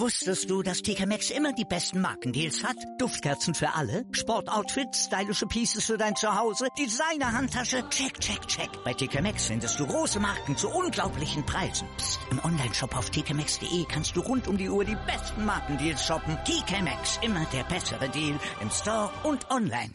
Wusstest du, dass TK Maxx immer die besten Markendeals hat? Duftkerzen für alle, Sportoutfits, stylische Pieces für dein Zuhause, Designer-Handtasche, check, check, check. Bei TK Maxx findest du große Marken zu unglaublichen Preisen. Psst. Im Onlineshop auf tkmaxx.de kannst du rund um die Uhr die besten Markendeals shoppen. TK Maxx, immer der bessere Deal im Store und online.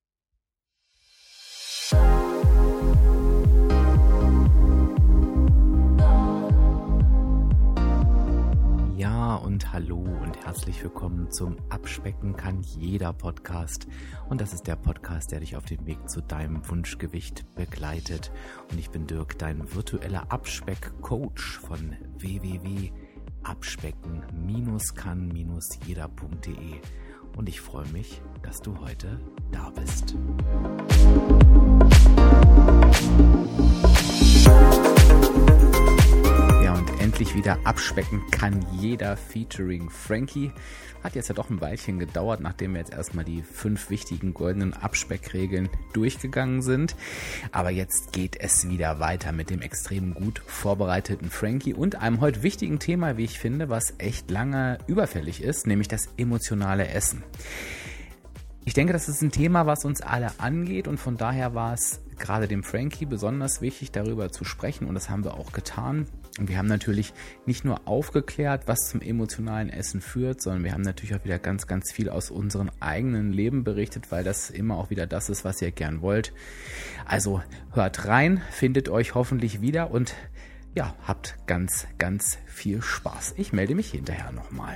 Ja und hallo und herzlich willkommen zum Abspecken kann jeder Podcast. Und das ist der Podcast, der dich auf dem Weg zu deinem Wunschgewicht begleitet. Und ich bin Dirk, dein virtueller Abspeck-Coach von www.abspecken-kann-jeder.de. Und ich freue mich, dass du heute da bist. Ja, und endlich wieder abspecken kann jeder featuring Frankie. Hat jetzt ja doch ein Weilchen gedauert, nachdem wir jetzt erstmal die 5 wichtigen goldenen Abspeckregeln durchgegangen sind. Aber jetzt geht es wieder weiter mit dem extrem gut vorbereiteten Frankie und einem heute wichtigen Thema, wie ich finde, was echt lange überfällig ist, nämlich das emotionale Essen. Ich denke, das ist ein Thema, was uns alle angeht und von daher war es gerade dem Frankie besonders wichtig, darüber zu sprechen und das haben wir auch getan. Und wir haben natürlich nicht nur aufgeklärt, was zum emotionalen Essen führt, sondern wir haben natürlich auch wieder ganz, ganz viel aus unserem eigenen Leben berichtet, weil das immer auch wieder das ist, was ihr gern wollt. Also hört rein, findet euch hoffentlich wieder und ja, habt ganz, ganz viel Spaß. Ich melde mich hinterher nochmal.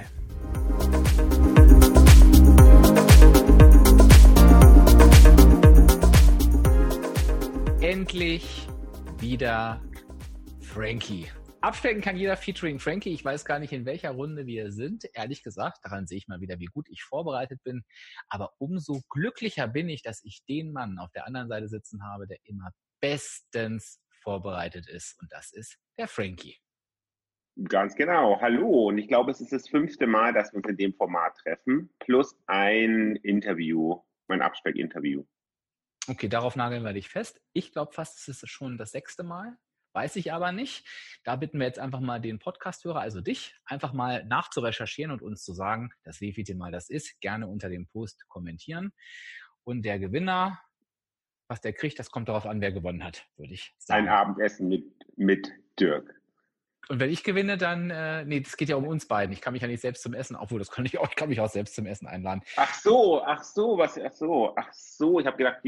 Endlich wieder Frankie. Abspecken kann jeder featuring Frankie. Ich weiß gar nicht, in welcher Runde wir sind. Ehrlich gesagt, daran sehe ich mal wieder, wie gut ich vorbereitet bin. Aber umso glücklicher bin ich, dass ich den Mann auf der anderen Seite sitzen habe, der immer bestens vorbereitet ist. Und das ist der Frankie. Ganz genau. Hallo. Und ich glaube, es ist das 5. Mal, dass wir uns in dem Format treffen. Plus ein Interview, mein Abspeck-Interview. Okay, darauf nageln wir dich fest. Ich glaube fast, es ist schon das 6. Mal. Weiß ich aber nicht. Da bitten wir jetzt einfach mal den Podcast-Hörer, also dich, einfach mal nachzurecherchieren und uns zu sagen, das wievielte Mal das ist. Gerne unter dem Post kommentieren. Und der Gewinner, was der kriegt, das kommt darauf an, wer gewonnen hat, würde ich sagen. Ein Abendessen mit Dirk. Und wenn ich gewinne, dann, das geht ja um uns beiden. Ich kann mich ja nicht selbst zum Essen, obwohl das kann ich auch, ich kann mich auch selbst zum Essen einladen. Ach so. Ich habe gedacht,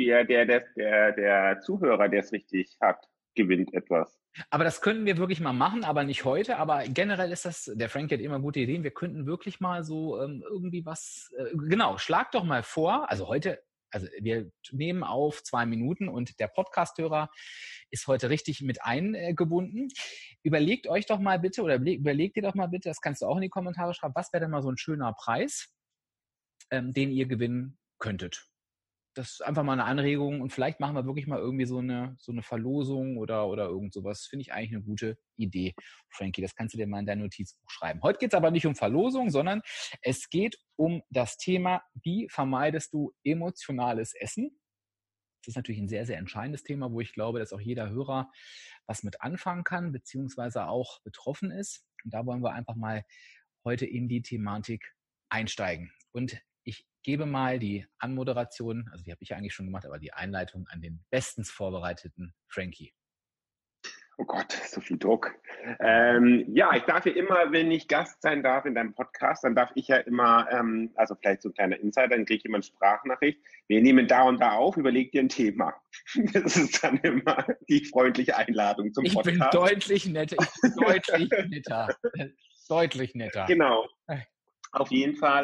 der Zuhörer, der es richtig hat, gewinnt etwas. Aber das könnten wir wirklich mal machen, aber nicht heute. Aber generell ist das, der Frankie hat immer gute Ideen. Wir könnten wirklich mal so irgendwie was, genau, schlag doch mal vor. Also heute, wir nehmen auf 2 Minuten und der Podcast-Hörer ist heute richtig mit eingebunden. Überlegt euch doch mal bitte oder überlegt dir doch mal bitte, das kannst du auch in die Kommentare schreiben, was wäre denn mal so ein schöner Preis, den ihr gewinnen könntet. Das ist einfach mal eine Anregung und vielleicht machen wir wirklich mal irgendwie so eine Verlosung oder irgend sowas. Finde ich eigentlich eine gute Idee, Frankie. Das kannst du dir mal in dein Notizbuch schreiben. Heute geht es aber nicht um Verlosung, sondern es geht um das Thema, wie vermeidest du emotionales Essen? Das ist natürlich ein sehr, sehr entscheidendes Thema, wo ich glaube, dass auch jeder Hörer was mit anfangen kann, beziehungsweise auch betroffen ist. Und da wollen wir einfach mal heute in die Thematik einsteigen. Und ich gebe mal die Anmoderation, also die habe ich ja eigentlich schon gemacht, aber die Einleitung an den bestens vorbereiteten Frankie. Oh Gott, so viel Druck. Ich darf ja immer, wenn ich Gast sein darf in deinem Podcast, dann darf ich ja immer, also vielleicht so ein kleiner Insider, dann kriege ich immer eine Sprachnachricht. Wir nehmen da und da auf, überleg dir ein Thema. Das ist dann immer die freundliche Einladung zum Podcast. Ich bin deutlich netter. Deutlich netter. Genau. Auf jeden Fall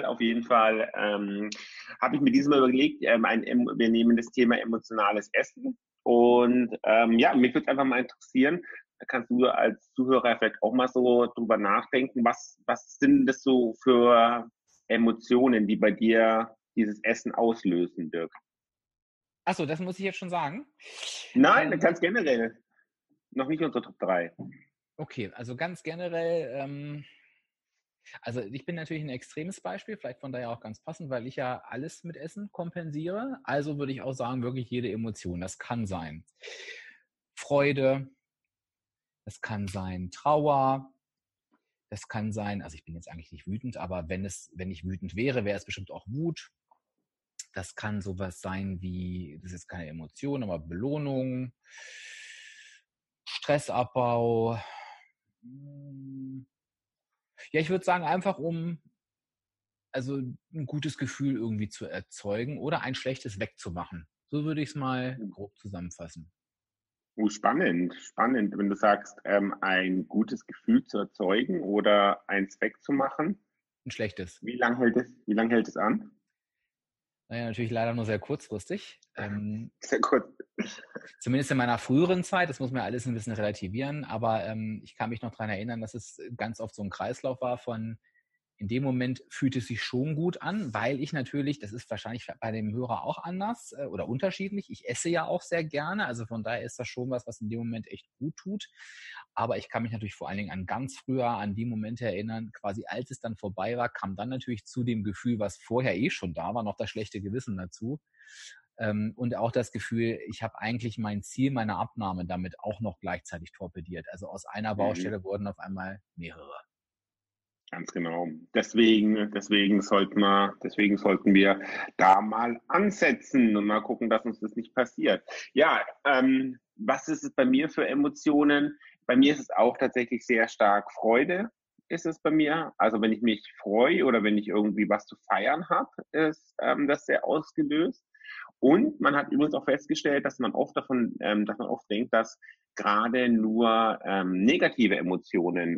habe ich mir diesmal überlegt, wir nehmen das Thema emotionales Essen und mich würde es einfach mal interessieren, da kannst du als Zuhörer vielleicht auch mal so drüber nachdenken, was sind das so für Emotionen, die bei dir dieses Essen auslösen, Dirk? Achso, das muss ich jetzt schon sagen? Nein, ganz generell. Noch nicht unsere Top 3. Okay, also ganz generell, also ich bin natürlich ein extremes Beispiel, vielleicht von daher auch ganz passend, weil ich ja alles mit Essen kompensiere. Also würde ich auch sagen, wirklich jede Emotion. Das kann sein Freude, das kann sein Trauer, Das kann sein, also ich bin jetzt eigentlich nicht wütend, aber wenn ich wütend wäre, wäre es bestimmt auch Wut. Das kann sowas sein wie, das ist jetzt keine Emotion, aber Belohnung, Stressabbau. Ja, ich würde sagen, einfach also ein gutes Gefühl irgendwie zu erzeugen oder ein schlechtes wegzumachen. So würde ich es mal grob zusammenfassen. Spannend, spannend, wenn du sagst, ein gutes Gefühl zu erzeugen oder eins wegzumachen. Ein schlechtes. Wie lang hält es an? Naja, natürlich leider nur sehr kurzfristig. Sehr kurz. Zumindest in meiner früheren Zeit, das muss man ja alles ein bisschen relativieren, aber ich kann mich noch daran erinnern, dass es ganz oft so ein Kreislauf war von, in dem Moment fühlt es sich schon gut an, weil ich natürlich, das ist wahrscheinlich bei dem Hörer auch anders oder unterschiedlich, ich esse ja auch sehr gerne, also von daher ist das schon was in dem Moment echt gut tut, aber ich kann mich natürlich vor allen Dingen an ganz früher, an die Momente erinnern, quasi als es dann vorbei war, kam dann natürlich zu dem Gefühl, was vorher schon da war, noch das schlechte Gewissen dazu. Und auch das Gefühl, ich habe eigentlich mein Ziel meiner Abnahme damit auch noch gleichzeitig torpediert. Also aus einer Baustelle wurden auf einmal mehrere. Ganz genau. Deswegen sollten wir da mal ansetzen und mal gucken, dass uns das nicht passiert. Ja, was ist es bei mir für Emotionen? Bei mir ist es auch tatsächlich sehr stark Freude, ist es bei mir. Also wenn ich mich freue oder wenn ich irgendwie was zu feiern habe, ist das sehr ausgelöst. Und man hat übrigens auch festgestellt, dass man oft denkt, dass gerade nur negative Emotionen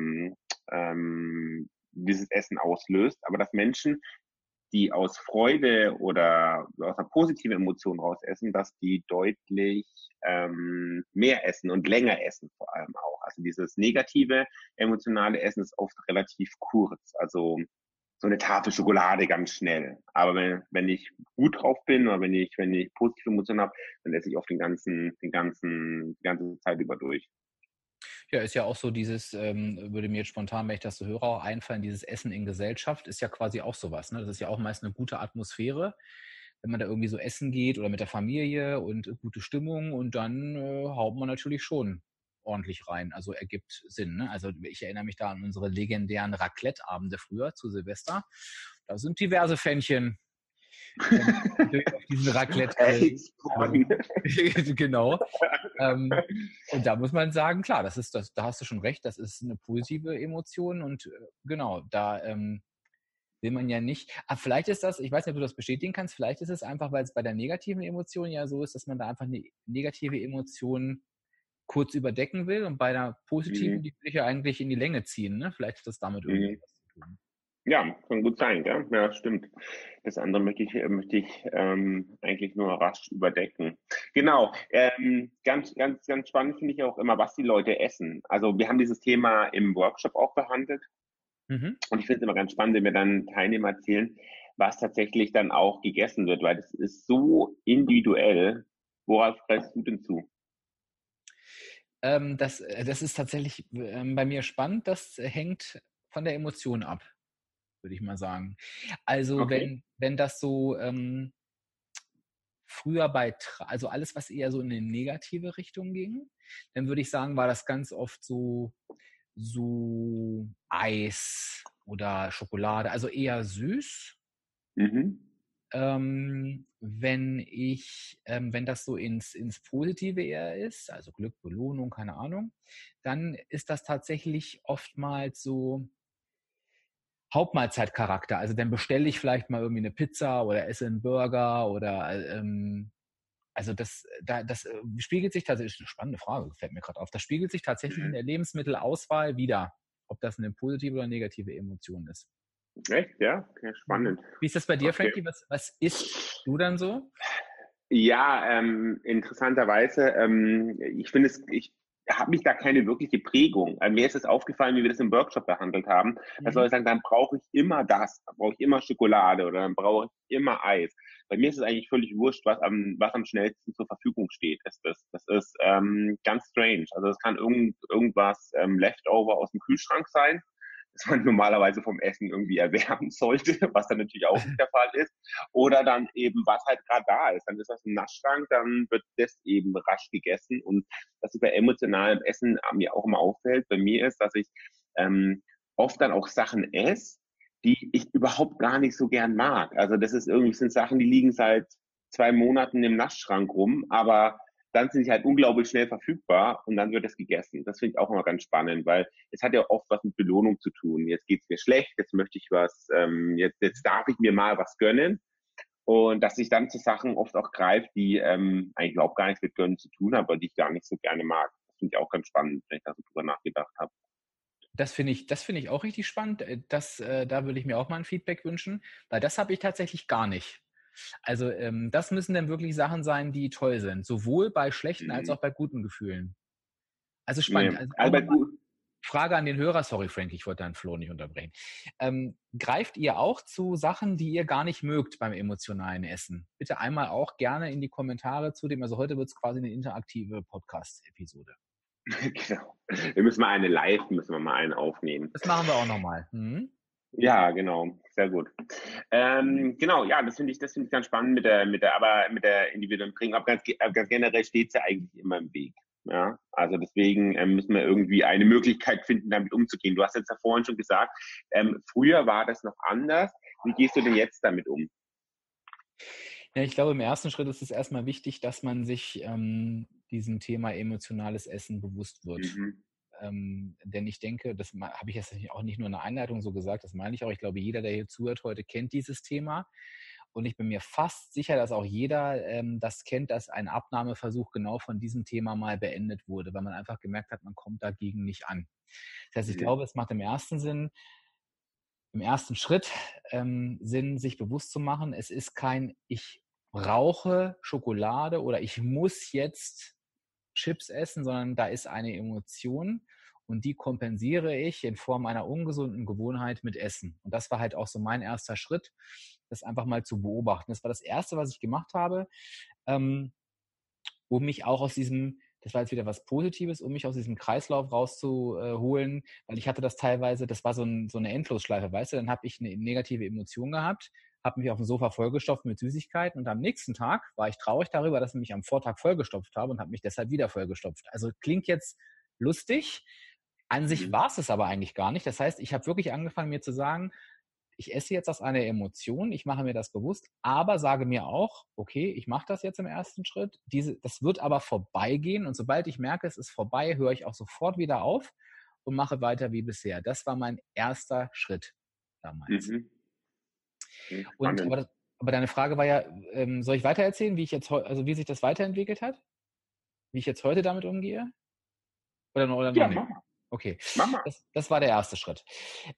dieses Essen auslöst, aber dass Menschen, die aus Freude oder aus einer positiven Emotion raus essen, dass die deutlich mehr essen und länger essen vor allem auch. Also dieses negative emotionale Essen ist oft relativ kurz. Also so eine Tafel Schokolade ganz schnell. Aber wenn ich gut drauf bin oder wenn ich positive Emotionen habe, dann esse ich oft die ganze Zeit über durch. Ja, ist ja auch so dieses, würde mir jetzt spontan, wenn ich das so höre, auch einfallen, dieses Essen in Gesellschaft ist ja quasi auch sowas. Ne? Das ist ja auch meist eine gute Atmosphäre, wenn man da irgendwie so essen geht oder mit der Familie und gute Stimmung und dann haut man natürlich schon ordentlich rein. Also ergibt Sinn. Ne? Also ich erinnere mich da an unsere legendären Raclette-Abende früher zu Silvester. Da sind diverse Fännchen auf diesen Raclette. Genau. Und da muss man sagen, klar, da hast du schon recht, das ist eine positive Emotion und genau, da will man ja nicht. Aber vielleicht ist das, ich weiß nicht, ob du das bestätigen kannst, vielleicht ist es einfach, weil es bei der negativen Emotion ja so ist, dass man da einfach eine negative Emotion kurz überdecken will und bei der positiven, die will ich ja eigentlich in die Länge ziehen. Ne? Vielleicht hat das damit irgendwie was zu tun. Ja, kann gut sein, gell? Ja, stimmt. Das andere möchte ich eigentlich nur rasch überdecken. Genau. Ganz spannend finde ich auch immer, was die Leute essen. Also wir haben dieses Thema im Workshop auch behandelt. Und ich finde es immer ganz spannend, wenn mir dann Teilnehmer erzählen, was tatsächlich dann auch gegessen wird, weil das ist so individuell. Worauf greifst du denn zu? Das ist tatsächlich bei mir spannend. Das hängt von der Emotion ab, würde ich mal sagen. Also Okay. wenn das so früher also alles, was eher so in eine negative Richtung ging, dann würde ich sagen, war das ganz oft so Eis oder Schokolade, also eher süß. Wenn das so ins Positive eher ist, also Glück, Belohnung, keine Ahnung, dann ist das tatsächlich oftmals so Hauptmahlzeitcharakter. Also dann bestelle ich vielleicht mal irgendwie eine Pizza oder esse einen Burger oder also das spiegelt sich tatsächlich, eine spannende Frage, fällt mir gerade auf, das spiegelt sich tatsächlich in der Lebensmittelauswahl wider, ob das eine positive oder negative Emotion ist. Echt? Ja? Okay, spannend. Wie ist das bei dir, Okay. Frankie? Was isst du dann so? Ja, interessanterweise, ich habe mich da keine wirkliche Prägung. Mir ist es aufgefallen, wie wir das im Workshop behandelt haben. Da soll ich sagen, dann brauche ich immer das, dann brauche ich immer Schokolade oder dann brauche ich immer Eis. Bei mir ist es eigentlich völlig wurscht, was am schnellsten zur Verfügung steht. Das ist ganz strange. Also es kann irgendwas Leftover aus dem Kühlschrank sein, das man normalerweise vom Essen irgendwie erwärmen sollte, was dann natürlich auch nicht der Fall ist. Oder dann eben, was halt gerade da ist. Dann ist das im Naschschrank, dann wird das eben rasch gegessen. Und was bei emotionalem Essen mir auch immer auffällt, bei mir ist, dass ich oft dann auch Sachen esse, die ich überhaupt gar nicht so gern mag. Also das ist irgendwie, sind Sachen, die liegen seit 2 Monaten im Naschschrank rum, aber dann sind sie halt unglaublich schnell verfügbar und dann wird es gegessen. Das finde ich auch immer ganz spannend, weil es hat ja oft was mit Belohnung zu tun. Jetzt geht's mir schlecht, jetzt möchte ich was, jetzt darf ich mir mal was gönnen. Und dass ich dann zu Sachen oft auch greife, die eigentlich überhaupt gar nichts mit Gönnen zu tun haben, aber die ich gar nicht so gerne mag. Das finde ich auch ganz spannend, wenn ich da so drüber nachgedacht habe. Das finde ich auch richtig spannend. Da würde ich mir auch mal ein Feedback wünschen, weil das habe ich tatsächlich gar nicht. Also das müssen dann wirklich Sachen sein, die toll sind, sowohl bei schlechten als auch bei guten Gefühlen. Also spannend. Nee. Also auch Also bei nochmal gut, Frage an den Hörer. Sorry, Frank, ich wollte deinen Flo nicht unterbrechen. Greift ihr auch zu Sachen, die ihr gar nicht mögt beim emotionalen Essen? Bitte einmal auch gerne in die Kommentare zu dem. Also heute wird es quasi eine interaktive Podcast-Episode. genau. Müssen wir mal einen aufnehmen. Das machen wir auch nochmal. Ja, genau, sehr gut. Genau, ja, das finde ich ganz spannend mit der individuellen Prägung. Aber ganz generell steht es ja eigentlich immer im Weg. Ja, also deswegen müssen wir irgendwie eine Möglichkeit finden, damit umzugehen. Du hast jetzt ja vorhin schon gesagt, früher war das noch anders. Wie gehst du denn jetzt damit um? Ja, ich glaube, im ersten Schritt ist es erstmal wichtig, dass man sich diesem Thema emotionales Essen bewusst wird. Mhm. Denn ich denke, das habe ich jetzt auch nicht nur in der Einleitung so gesagt, das meine ich auch. Ich glaube, jeder, der hier zuhört heute, kennt dieses Thema. Und ich bin mir fast sicher, dass auch jeder das kennt, dass ein Abnahmeversuch genau von diesem Thema mal beendet wurde, weil man einfach gemerkt hat, man kommt dagegen nicht an. Das heißt, ich Mhm. glaube, es macht im ersten Schritt Sinn, sich bewusst zu machen, es ist kein ich brauche Schokolade oder ich muss jetzt Chips essen, sondern da ist eine Emotion und die kompensiere ich in Form einer ungesunden Gewohnheit mit Essen. Und das war halt auch so mein erster Schritt, das einfach mal zu beobachten. Das war das Erste, was ich gemacht habe, ähm, um mich auch aus diesem, das war jetzt wieder was Positives, um mich aus diesem Kreislauf rauszuholen, weil ich hatte das teilweise, das war so eine Endlosschleife, weißt du, dann habe ich eine negative Emotion gehabt, habe mich auf dem Sofa vollgestopft mit Süßigkeiten und am nächsten Tag war ich traurig darüber, dass ich mich am Vortag vollgestopft habe und habe mich deshalb wieder vollgestopft. Also klingt jetzt lustig, an sich Mhm. war es aber eigentlich gar nicht. Das heißt, ich habe wirklich angefangen, mir zu sagen, ich esse jetzt aus einer Emotion, ich mache mir das bewusst, aber sage mir auch, okay, ich mache das jetzt im ersten Schritt, das wird aber vorbeigehen und sobald ich merke, es ist vorbei, höre ich auch sofort wieder auf und mache weiter wie bisher. Das war mein erster Schritt damals. Mhm. Okay, Und spannend. aber deine Frage war ja, soll ich weitererzählen, wie sich das weiterentwickelt hat? Wie ich jetzt heute damit umgehe? Oder noch Ja, nicht? mach mal. Okay, Mach mal. das war der erste Schritt.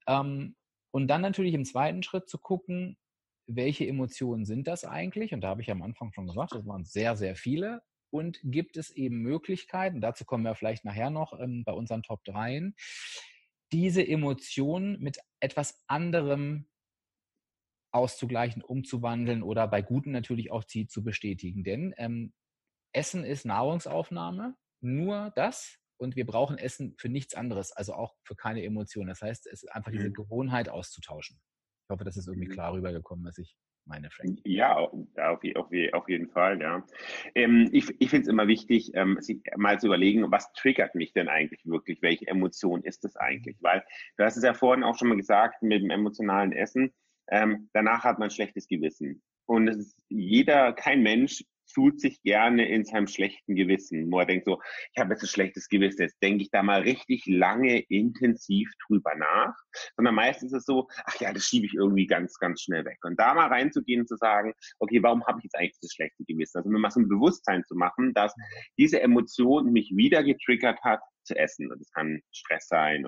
Und dann natürlich im zweiten Schritt zu gucken, welche Emotionen sind das eigentlich? Und da habe ich am Anfang schon gesagt, das waren sehr, sehr viele. Und gibt es eben Möglichkeiten, dazu kommen wir vielleicht nachher noch bei unseren Top 3, diese Emotionen mit etwas anderem auszugleichen, umzuwandeln oder bei guten natürlich auch sie zu bestätigen. Denn Essen ist Nahrungsaufnahme, nur das. Und wir brauchen Essen für nichts anderes, also auch für keine Emotionen. Das heißt, es ist einfach diese Mhm. Gewohnheit auszutauschen. Ich hoffe, das ist irgendwie Mhm. klar rübergekommen, was ich meine, Frankie. Ja, auf jeden Fall, ja. Ich finde es immer wichtig, sich mal zu überlegen, was triggert mich denn eigentlich wirklich? Welche Emotion ist es eigentlich? Weil du hast es ja vorhin auch schon mal gesagt, mit dem emotionalen Essen, danach hat man ein schlechtes Gewissen. Und es ist kein Mensch fühlt sich gerne in seinem schlechten Gewissen, wo er denkt so, ich habe jetzt ein schlechtes Gewissen, jetzt denke ich da mal richtig lange intensiv drüber nach, sondern meistens ist es so, ach ja, das schiebe ich irgendwie ganz, ganz schnell weg. Und da mal reinzugehen und zu sagen, okay, warum habe ich jetzt eigentlich das schlechte Gewissen? Also mir mal so ein Bewusstsein zu machen, dass diese Emotion mich wieder getriggert hat, zu essen. Und das kann Stress sein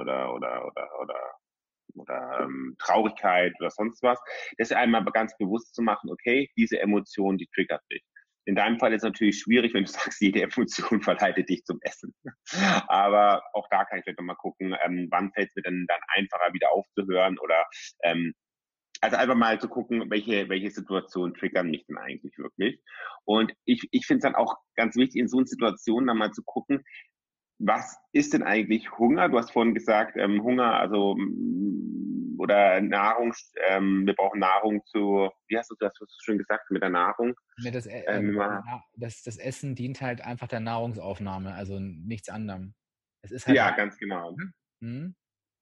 oder Traurigkeit oder sonst was. Das einmal ganz bewusst zu machen, okay, diese Emotion, die triggert dich. In deinem Fall ist es natürlich schwierig, wenn du sagst, jede Emotion verleitet dich zum Essen. Aber auch da kann ich vielleicht nochmal gucken, wann fällt es mir denn dann einfacher, wieder aufzuhören oder also einfach mal zu gucken, welche Situationen triggern mich denn eigentlich wirklich. Und ich finde es dann auch ganz wichtig, in so einer Situation dann mal zu gucken, was ist denn eigentlich Hunger? Du hast vorhin gesagt, Hunger, also oder Nahrung, wir brauchen Nahrung wie hast du das so schön gesagt mit der Nahrung? Das Essen dient halt einfach der Nahrungsaufnahme, also nichts anderem. Es ist halt Ja, rein. ganz genau. Mhm.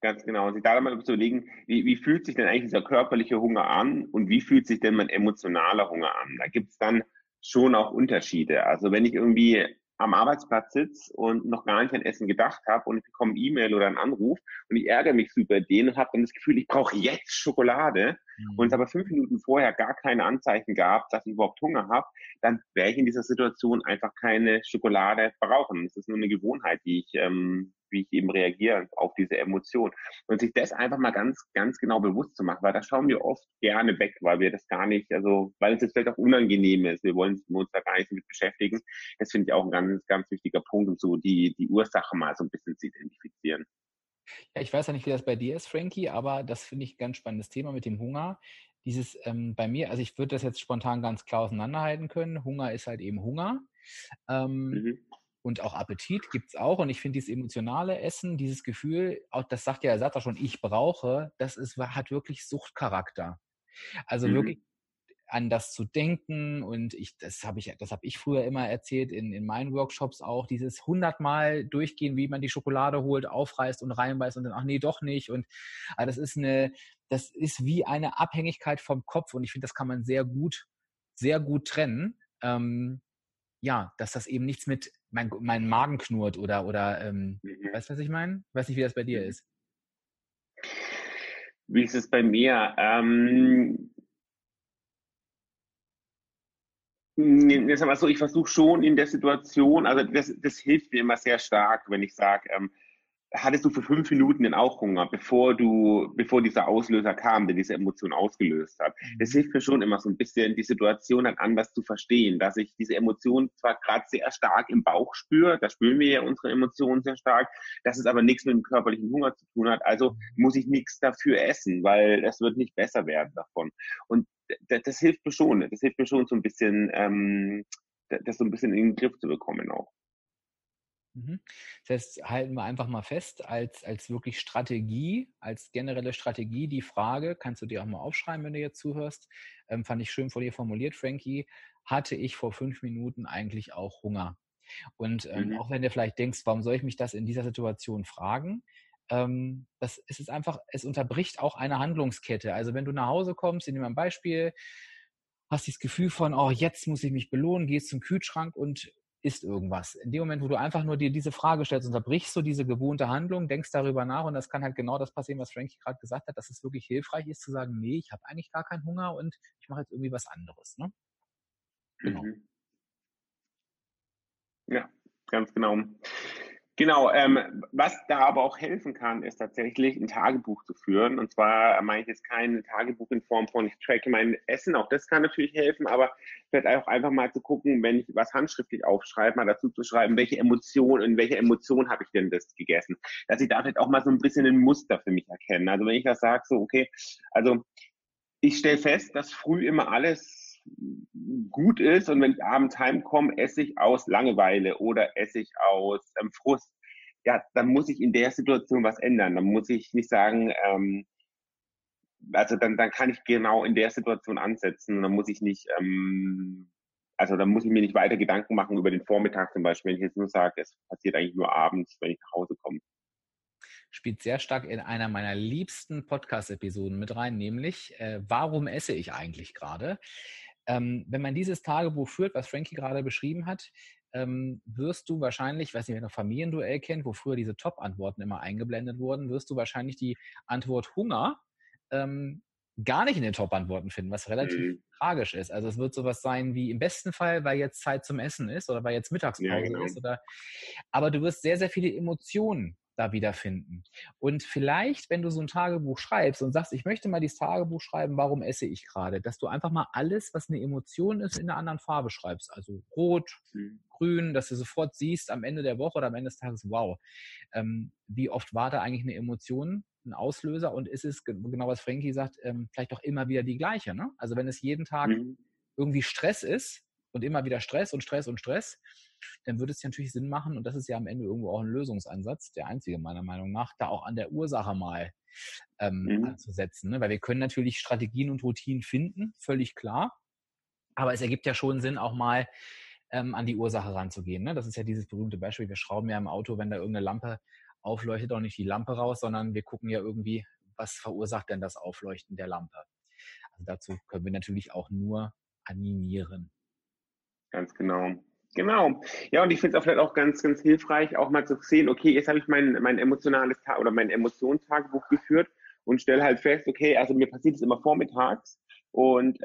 Ganz genau. Und sich da mal zu überlegen, wie fühlt sich denn eigentlich dieser körperliche Hunger an und wie fühlt sich denn mein emotionaler Hunger an? Da gibt es dann schon auch Unterschiede. Also wenn ich irgendwie am Arbeitsplatz sitze und noch gar nicht an Essen gedacht habe und ich bekomme eine E-Mail oder einen Anruf und ich ärgere mich so über den und habe dann das Gefühl, ich brauche jetzt Schokolade und es aber 5 Minuten vorher gar keine Anzeichen gab, dass ich überhaupt Hunger habe, dann werde ich in dieser Situation einfach keine Schokolade brauchen. Das ist nur eine Gewohnheit, wie ich eben reagiere auf diese Emotion. Und sich das einfach mal ganz, ganz genau bewusst zu machen, weil da schauen wir oft gerne weg, weil wir das gar nicht, also weil es jetzt vielleicht auch unangenehm ist, wir wollen uns da gar nicht damit beschäftigen. Das finde ich auch ein ganz, ganz wichtiger Punkt, um so die Ursache mal so ein bisschen zu identifizieren. Ja, ich weiß ja nicht, wie das bei dir ist, Frankie, aber das finde ich ein ganz spannendes Thema mit dem Hunger. Dieses bei mir, also ich würde das jetzt spontan ganz klar auseinanderhalten können. Hunger ist halt eben Hunger. Ähm, Mhm. und auch Appetit gibt es auch. Und ich finde dieses emotionale Essen, dieses Gefühl, auch das sagt ja, er sagt auch schon, ich brauche, hat wirklich Suchtcharakter. Also wirklich Mhm. an das zu denken und das habe ich früher immer erzählt in meinen Workshops auch, dieses 100-mal durchgehen, wie man die Schokolade holt, aufreißt und reinbeißt und dann, ach nee, doch nicht und das ist wie eine Abhängigkeit vom Kopf und ich finde, das kann man sehr gut trennen, ja, dass das eben nichts mit mein Magen knurrt oder Mhm. weißt du, was ich meine? Weiß nicht, wie das bei dir Mhm. ist. Wie ist es bei mir? Jetzt mal so, ich versuche schon in der Situation, also das hilft mir immer sehr stark, wenn ich sage, hattest du für 5 Minuten denn auch Hunger, bevor dieser Auslöser kam, der diese Emotion ausgelöst hat. Das Mhm. hilft mir schon immer so ein bisschen, die Situation dann anders zu verstehen, dass ich diese Emotion zwar gerade sehr stark im Bauch spüre, da spüren wir ja unsere Emotionen sehr stark, dass es aber nichts mit dem körperlichen Hunger zu tun hat, also muss ich nichts dafür essen, weil es wird nicht besser werden davon. Und das hilft mir schon, so ein bisschen, das so ein bisschen in den Griff zu bekommen auch. Mhm. Das heißt, halten wir einfach mal fest, als wirklich Strategie, als generelle Strategie, die Frage, kannst du dir auch mal aufschreiben, wenn du jetzt zuhörst, fand ich schön von dir formuliert, Frankie, hatte ich vor 5 Minuten eigentlich auch Hunger? Und Mhm. auch wenn du vielleicht denkst, warum soll ich mich das in dieser Situation fragen? Es ist einfach, es unterbricht auch eine Handlungskette. Also wenn du nach Hause kommst, ich nehme mal ein Beispiel, hast dieses Gefühl von, oh, jetzt muss ich mich belohnen, gehst zum Kühlschrank und isst irgendwas. In dem Moment, wo du einfach nur dir diese Frage stellst, unterbrichst du diese gewohnte Handlung, denkst darüber nach und das kann halt genau das passieren, was Frankie gerade gesagt hat, dass es wirklich hilfreich ist zu sagen, nee, ich habe eigentlich gar keinen Hunger und ich mache jetzt irgendwie was anderes. Ne? Genau. Mhm. Ja, ganz genau. Genau, was da aber auch helfen kann, ist tatsächlich ein Tagebuch zu führen. Und zwar meine ich jetzt kein Tagebuch in Form von, ich tracke mein Essen, auch das kann natürlich helfen, aber vielleicht auch einfach mal zu gucken, wenn ich was handschriftlich aufschreibe, mal dazu zu schreiben, in welcher Emotion habe ich denn das gegessen? Dass ich da vielleicht auch mal so ein bisschen ein Muster für mich erkenne. Also wenn ich das sage, so, okay, also ich stelle fest, dass früh immer alles gut ist und wenn ich abends heimkomme, esse ich aus Langeweile oder esse ich aus Frust. Ja, dann muss ich in der Situation was ändern. Dann muss ich nicht sagen, also dann kann ich genau in der Situation ansetzen. Dann muss ich nicht, also dann muss ich mir nicht weiter Gedanken machen über den Vormittag zum Beispiel, wenn ich jetzt nur sage, es passiert eigentlich nur abends, wenn ich nach Hause komme. Spielt sehr stark in einer meiner liebsten Podcast-Episoden mit rein, nämlich warum esse ich eigentlich gerade? Wenn man dieses Tagebuch führt, was Frankie gerade beschrieben hat, wirst du wahrscheinlich, ich weiß nicht, wer noch Familienduell kennt, wo früher diese Top-Antworten immer eingeblendet wurden, wirst du wahrscheinlich die Antwort Hunger ähm, gar nicht in den Top-Antworten finden, was relativ Mhm. tragisch ist. Also es wird sowas sein wie im besten Fall, weil jetzt Zeit zum Essen ist oder weil jetzt Ja, Mittagspause genau. ist aber du wirst sehr, sehr viele Emotionen da wiederfinden. Und vielleicht, wenn du so ein Tagebuch schreibst und sagst, ich möchte mal dieses Tagebuch schreiben, warum esse ich gerade, dass du einfach mal alles, was eine Emotion ist, in einer anderen Farbe schreibst. Also rot, Mhm. grün, dass du sofort siehst am Ende der Woche oder am Ende des Tages, wow, wie oft war da eigentlich eine Emotion, ein Auslöser und ist es, genau was Frankie sagt, vielleicht auch immer wieder die gleiche. Ne? Also wenn es jeden Tag Mhm. irgendwie Stress ist und immer wieder Stress und Stress und Stress, dann würde es ja natürlich Sinn machen, und das ist ja am Ende irgendwo auch ein Lösungsansatz, der einzige meiner Meinung nach, da auch an der Ursache mal Mhm. anzusetzen. Ne? Weil wir können natürlich Strategien und Routinen finden, völlig klar, aber es ergibt ja schon Sinn, auch mal an die Ursache ranzugehen. Ne? Das ist ja dieses berühmte Beispiel, wir schrauben ja im Auto, wenn da irgendeine Lampe aufleuchtet auch nicht die Lampe raus, sondern wir gucken ja irgendwie, was verursacht denn das Aufleuchten der Lampe. Also dazu können wir natürlich auch nur animieren. Ganz genau. Genau. Ja, und ich finde es auch vielleicht auch ganz, ganz hilfreich, auch mal zu sehen, okay, jetzt habe ich mein emotionales oder mein Emotionstagebuch geführt und stelle halt fest, okay, also mir passiert es immer vormittags und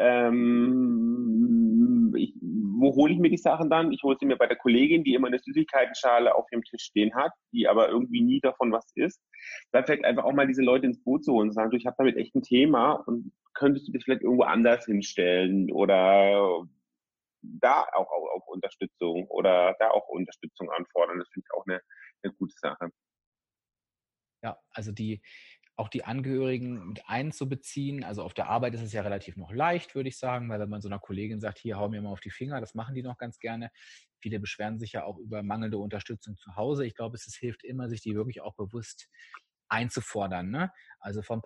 wo hole ich mir die Sachen dann? Ich hole sie mir bei der Kollegin, die immer eine Süßigkeitenschale auf ihrem Tisch stehen hat, die aber irgendwie nie davon was isst. Da vielleicht einfach auch mal diese Leute ins Boot zu holen und sagen, du, ich habe damit echt ein Thema und könntest du das vielleicht irgendwo anders hinstellen oder da auch auf Unterstützung oder da auch Unterstützung anfordern. Das finde ich auch eine gute Sache. Ja, also auch die Angehörigen mit einzubeziehen. Also auf der Arbeit ist es ja relativ noch leicht, würde ich sagen, weil wenn man so einer Kollegin sagt, hier, hau mir mal auf die Finger, das machen die noch ganz gerne. Viele beschweren sich ja auch über mangelnde Unterstützung zu Hause. Ich glaube, es hilft immer, sich die wirklich auch bewusst einzufordern, ne? Also von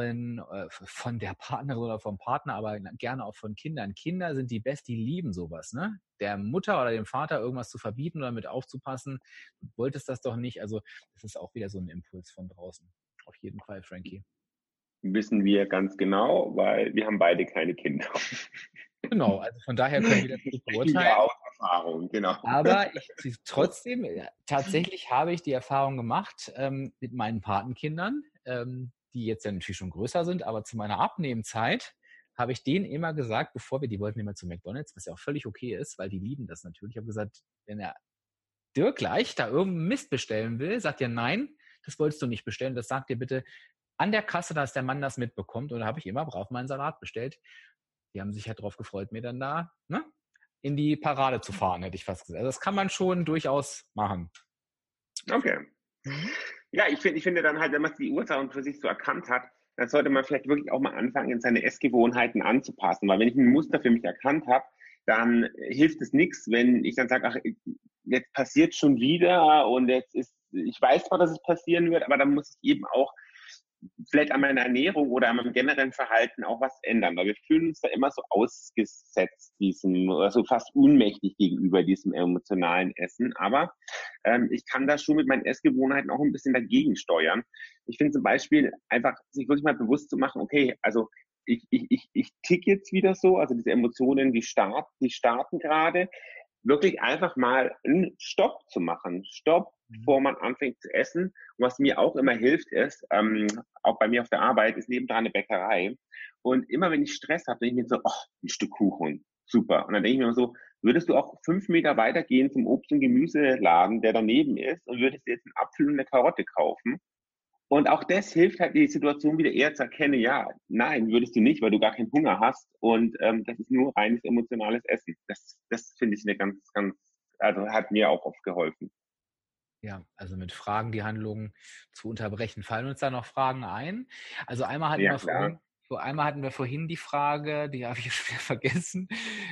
der Partnerin oder vom Partner, aber gerne auch von Kindern. Kinder sind die die lieben sowas, ne? Der Mutter oder dem Vater irgendwas zu verbieten oder mit aufzupassen, du wolltest das doch nicht. Also das ist auch wieder so ein Impuls von draußen. Auf jeden Fall, Frankie. Wissen wir ganz genau, weil wir haben beide keine Kinder. Genau, also von daher können wir das nicht beurteilen. Ja, aus Erfahrung, genau. Aber trotzdem, tatsächlich habe ich die Erfahrung gemacht mit meinen Patenkindern, die jetzt ja natürlich schon größer sind, aber zu meiner Abnehmzeit habe ich denen immer gesagt, die wollten immer zu McDonald's, was ja auch völlig okay ist, weil die lieben das natürlich. Ich habe gesagt, wenn der Dirk gleich da irgendeinen Mist bestellen will, sagt ihr nein, das wolltest du nicht bestellen, das sagt ihr bitte an der Kasse, dass der Mann das mitbekommt. Und da habe ich immer brav meinen Salat bestellt. Die haben sich halt drauf gefreut, mir dann da in die Parade zu fahren, hätte ich fast gesagt. Also das kann man schon durchaus machen. Okay. Ja, ich finde dann halt, wenn man die Ursachen für sich so erkannt hat, dann sollte man vielleicht wirklich auch mal anfangen, seine Essgewohnheiten anzupassen. Weil wenn ich ein Muster für mich erkannt habe, dann hilft es nichts, wenn ich dann sage, ach, jetzt passiert schon wieder und ich weiß zwar, dass es passieren wird, aber dann muss ich eben auch vielleicht an meiner Ernährung oder an meinem generellen Verhalten auch was ändern, weil wir fühlen uns da immer so ausgesetzt also fast ohnmächtig gegenüber diesem emotionalen Essen, aber ich kann da schon mit meinen Essgewohnheiten auch ein bisschen dagegen steuern. Ich finde zum Beispiel einfach, sich wirklich mal bewusst zu machen, okay, also ich tick jetzt wieder so, also diese Emotionen, die starten gerade, wirklich einfach mal einen Stopp zu machen. Stopp, bevor man anfängt zu essen. Und was mir auch immer hilft, ist, auch bei mir auf der Arbeit, ist nebendran eine Bäckerei. Und immer wenn ich Stress habe, denke ich mir so, oh, ein Stück Kuchen, super. Und dann denke ich mir so, würdest du auch 5 Meter weitergehen zum Obst- und Gemüseladen, der daneben ist, und würdest dir jetzt einen Apfel und eine Karotte kaufen? Und auch das hilft halt, die Situation wieder eher zu erkennen, ja, nein, würdest du nicht, weil du gar keinen Hunger hast. Und das ist nur reines emotionales Essen. Das finde ich eine also hat mir auch oft geholfen. Ja, also mit Fragen die Handlungen zu unterbrechen. Fallen uns da noch Fragen ein? Also einmal hatten wir vorhin die Frage, die habe ich schwer vergessen.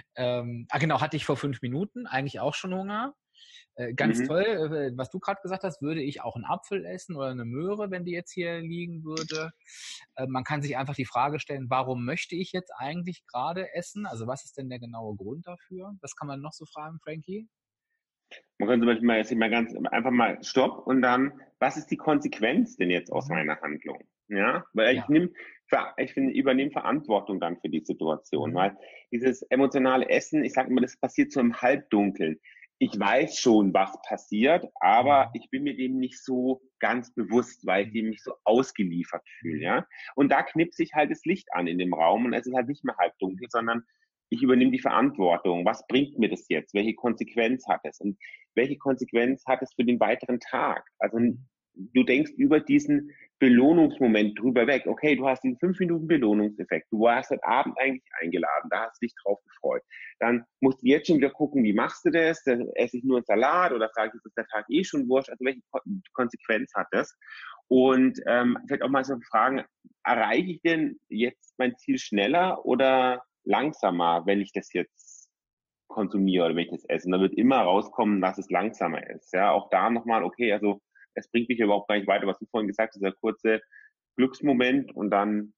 Genau, hatte ich vor 5 Minuten eigentlich auch schon Hunger. Ganz toll, was du gerade gesagt hast, würde ich auch einen Apfel essen oder eine Möhre, wenn die jetzt hier liegen würde. Man kann sich einfach die Frage stellen, warum möchte ich jetzt eigentlich gerade essen? Also was ist denn der genaue Grund dafür? Was kann man noch so fragen, Frankie? Man könnte zum Beispiel mal ganz einfach mal Stopp und dann, was ist die Konsequenz denn jetzt aus meiner Handlung? Ja, weil ich übernehme Verantwortung dann für die Situation, weil dieses emotionale Essen, ich sage immer, das passiert so im Halbdunkeln. Ich weiß schon, was passiert, aber ich bin mir dem nicht so ganz bewusst, weil ich dem nicht so ausgeliefert fühle, ja. Und da knipst sich halt das Licht an in dem Raum und es ist halt nicht mehr halbdunkel, sondern ich übernehme die Verantwortung. Was bringt mir das jetzt? Welche Konsequenz hat es? Und welche Konsequenz hat es für den weiteren Tag? Also du denkst über diesen Belohnungsmoment drüber weg. Okay, du hast diesen 5 Minuten Belohnungseffekt. Du warst heute Abend eigentlich eingeladen. Da hast du dich drauf gefreut. Dann musst du jetzt schon wieder gucken, wie machst du das? Dann esse ich nur einen Salat oder sage ich, ist der Tag eh schon wurscht? Also welche Konsequenz hat das? Und vielleicht auch mal so fragen, erreiche ich denn jetzt mein Ziel schneller oder langsamer, wenn ich das jetzt konsumiere oder wenn ich das esse? Und da wird immer rauskommen, dass es langsamer ist. Ja, auch da nochmal, okay, also es bringt mich überhaupt gar nicht weiter, was du vorhin gesagt hast, dieser kurze Glücksmoment und dann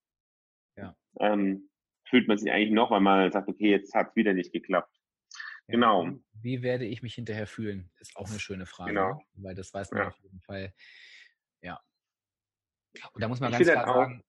fühlt man sich eigentlich noch, weil man sagt, okay, jetzt hat es wieder nicht geklappt. Ja, Genau. wie werde ich mich hinterher fühlen? Ist auch eine schöne Frage, Genau. ne? Weil das weiß man auf jeden Fall Ja. Und da muss man Ich ganz finde klar halt auch, sagen,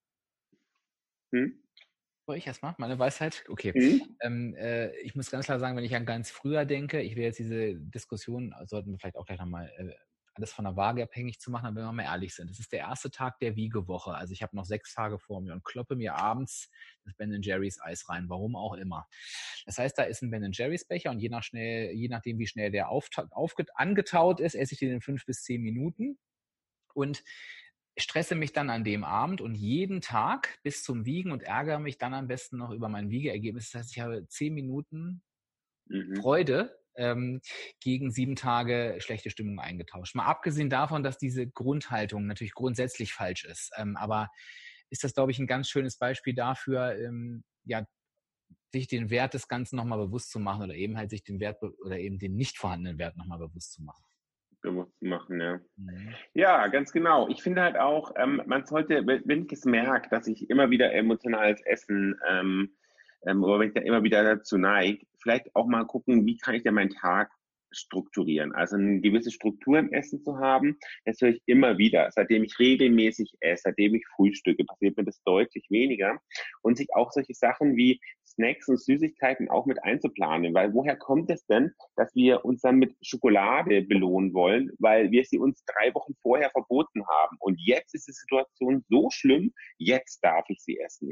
hm? soll ich erstmal meine Weisheit? Okay. Hm? Ich muss ganz klar sagen, wenn ich an ganz früher denke, ich will jetzt diese Diskussion, sollten wir vielleicht auch gleich nochmal alles von der Waage abhängig zu machen, aber wenn wir mal ehrlich sind. Es ist der erste Tag der Wiegewoche. Also ich habe noch 6 Tage vor mir und kloppe mir abends das Ben Jerry's Eis rein, warum auch immer. Das heißt, da ist ein Ben Jerry's Becher und je nachdem, wie schnell der angetaut ist, esse ich den in 5 bis 10 Minuten. Und stresse mich dann an dem Abend und jeden Tag bis zum Wiegen und ärgere mich dann am besten noch über mein Wiegeergebnis. Das heißt, ich habe 10 Minuten Mhm. Freude gegen 7 Tage schlechte Stimmung eingetauscht. Mal abgesehen davon, dass diese Grundhaltung natürlich grundsätzlich falsch ist. Aber ist das, glaube ich, ein ganz schönes Beispiel dafür, ja, sich den Wert des Ganzen nochmal bewusst zu machen oder eben halt sich den Wert oder eben den nicht vorhandenen Wert nochmal bewusst zu machen. Bewusst machen, ja. Mhm. Ja, ganz genau. Ich finde halt auch, man sollte, wenn ich es merke, dass ich immer wieder emotionales Essen oder wenn ich da immer wieder dazu neige, vielleicht auch mal gucken, wie kann ich denn meinen Tag strukturieren. Also eine gewisse Struktur im Essen zu haben, das höre ich immer wieder. Seitdem ich regelmäßig esse, seitdem ich frühstücke, passiert mir das deutlich weniger. Und sich auch solche Sachen wie Snacks und Süßigkeiten auch mit einzuplanen. Weil woher kommt es denn, dass wir uns dann mit Schokolade belohnen wollen, weil wir sie uns 3 Wochen vorher verboten haben. Und jetzt ist die Situation so schlimm, jetzt darf ich sie essen.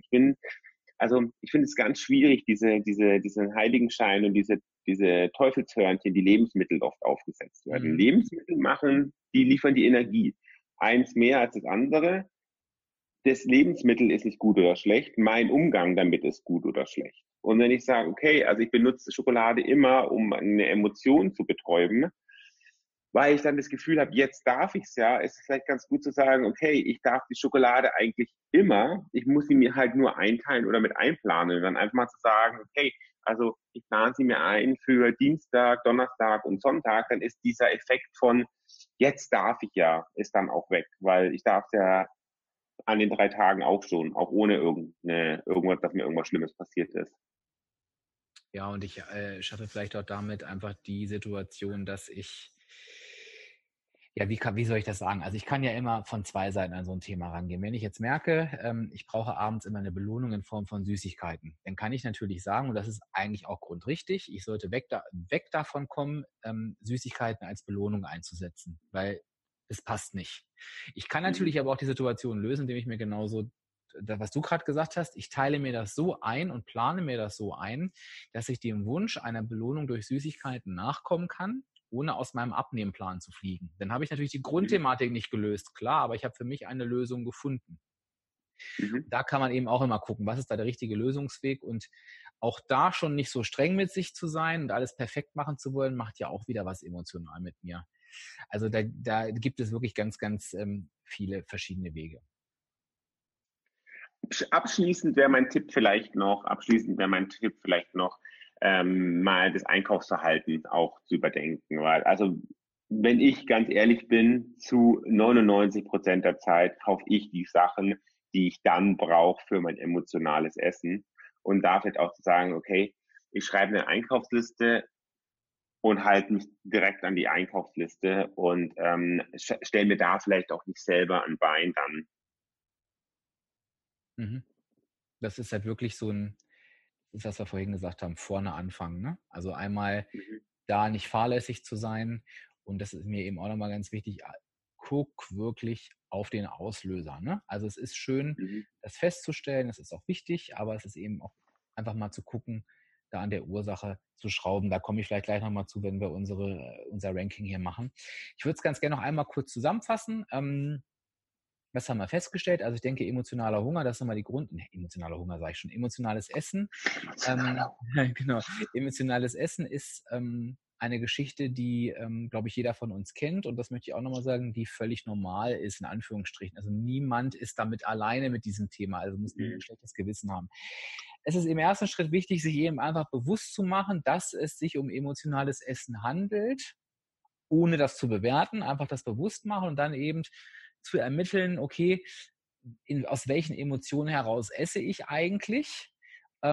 Ich finde es ganz schwierig, diesen Heiligenschein und diese Teufelshörnchen, die Lebensmittel oft aufgesetzt werden. Mhm. Lebensmittel die liefern die Energie. Eins mehr als das andere. Das Lebensmittel ist nicht gut oder schlecht. Mein Umgang damit ist gut oder schlecht. Und wenn ich sage, okay, also ich benutze Schokolade immer, um eine Emotion zu betäuben, weil ich dann das Gefühl habe, jetzt darf ich es ja, ist es vielleicht ganz gut zu sagen, okay, ich darf die Schokolade eigentlich immer, ich muss sie mir halt nur einteilen oder mit einplanen und dann einfach mal zu sagen, okay, also ich plane sie mir ein für Dienstag, Donnerstag und Sonntag, dann ist dieser Effekt von jetzt darf ich ja, ist dann auch weg, weil ich darf es ja an den 3 Tagen auch schon, auch ohne dass mir irgendwas Schlimmes passiert ist. Ja, und ich schaffe vielleicht auch damit einfach die Situation, dass ich, ja, wie soll ich das sagen? Also ich kann ja immer von 2 Seiten an so ein Thema rangehen. Wenn ich jetzt merke, ich brauche abends immer eine Belohnung in Form von Süßigkeiten, dann kann ich natürlich sagen, und das ist eigentlich auch grundrichtig, ich sollte weg davon kommen, Süßigkeiten als Belohnung einzusetzen, weil es passt nicht. Ich kann natürlich aber auch die Situation lösen, indem ich mir genauso, was du gerade gesagt hast, ich teile mir das so ein und plane mir das so ein, dass ich dem Wunsch einer Belohnung durch Süßigkeiten nachkommen kann, ohne aus meinem Abnehmplan zu fliegen. Dann habe ich natürlich die Grundthematik nicht gelöst, klar, aber ich habe für mich eine Lösung gefunden. Mhm. Da kann man eben auch immer gucken, was ist da der richtige Lösungsweg und auch da schon nicht so streng mit sich zu sein und alles perfekt machen zu wollen, macht ja auch wieder was emotional mit mir. Also da gibt es wirklich ganz, ganz viele verschiedene Wege. Abschließend wäre mein Tipp vielleicht noch, mal das Einkaufsverhalten auch zu überdenken, weil, also, wenn ich ganz ehrlich bin, zu 99% der Zeit kaufe ich die Sachen, die ich dann brauche für mein emotionales Essen und da vielleicht auch zu sagen, okay, ich schreibe eine Einkaufsliste und halte mich direkt an die Einkaufsliste und stelle mir da vielleicht auch nicht selber ein Bein dann. Mhm. Das ist halt wirklich so ein, das ist, was wir vorhin gesagt haben, vorne anfangen. Ne? Also einmal Mhm. da nicht fahrlässig zu sein. Und das ist mir eben auch nochmal ganz wichtig. Guck wirklich auf den Auslöser. Ne? Also es ist schön, Mhm. das festzustellen, das ist auch wichtig, aber es ist eben auch einfach mal zu gucken, da an der Ursache zu schrauben. Da komme ich vielleicht gleich nochmal zu, wenn wir unser Ranking hier machen. Ich würde es ganz gerne noch einmal kurz zusammenfassen. Was haben wir festgestellt? Also ich denke, emotionaler Hunger, das ist immer emotionaler Hunger sage ich schon, emotionales Essen. Genau, emotionales Essen ist eine Geschichte, die, glaube ich, jeder von uns kennt und das möchte ich auch nochmal sagen, die völlig normal ist, in Anführungsstrichen. Also niemand ist damit alleine mit diesem Thema, also muss niemand ein schlechtes Gewissen haben. Es ist im ersten Schritt wichtig, sich eben einfach bewusst zu machen, dass es sich um emotionales Essen handelt, ohne das zu bewerten, einfach das bewusst machen und dann eben zu ermitteln, okay, aus welchen Emotionen heraus esse ich eigentlich?